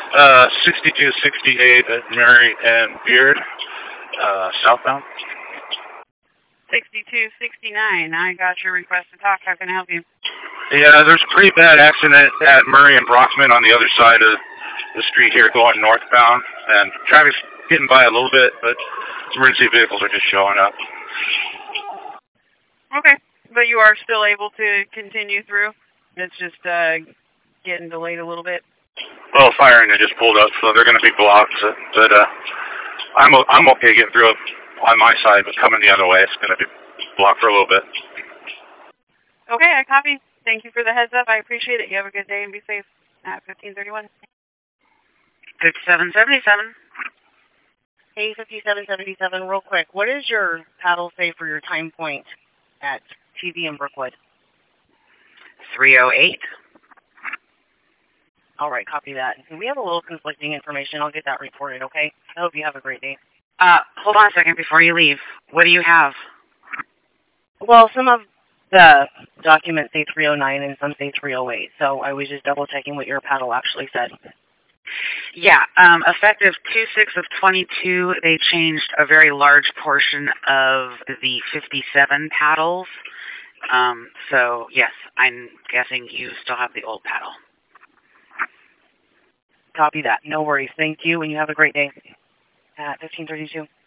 6268 at Mary and Beard, southbound. 6269. I got your request to talk. How can I help you? Yeah, there's a pretty bad accident at Murray and Brockman on the other side of the street here going northbound, and traffic's getting by a little bit, but emergency vehicles are just showing up. Okay, but you are still able to continue through? It's just getting delayed a little bit? Well, fire engine just pulled up, so they're going to be blocked, but I'm okay getting through on my side, but coming the other way, it's going to be blocked for a little bit. Okay, I copy. Thank you for the heads up. I appreciate it. You have a good day and be safe. At 1531. 5777. Hey, 5777, real quick. What does your paddle say for your time point at TV in Brookwood? 308. All right, copy that. We have a little conflicting information. I'll get that reported, okay? I hope you have a great day. Hold on a second before you leave. What do you have? Well, some of the documents say 309 and some say 308, so I was just double-checking what your paddle actually said. Yeah, effective 2/6 of 22, they changed a very large portion of the 57 paddles. So, yes, I'm guessing you still have the old paddle. Copy that. No worries. Thank you, and you have a great day. At 1532.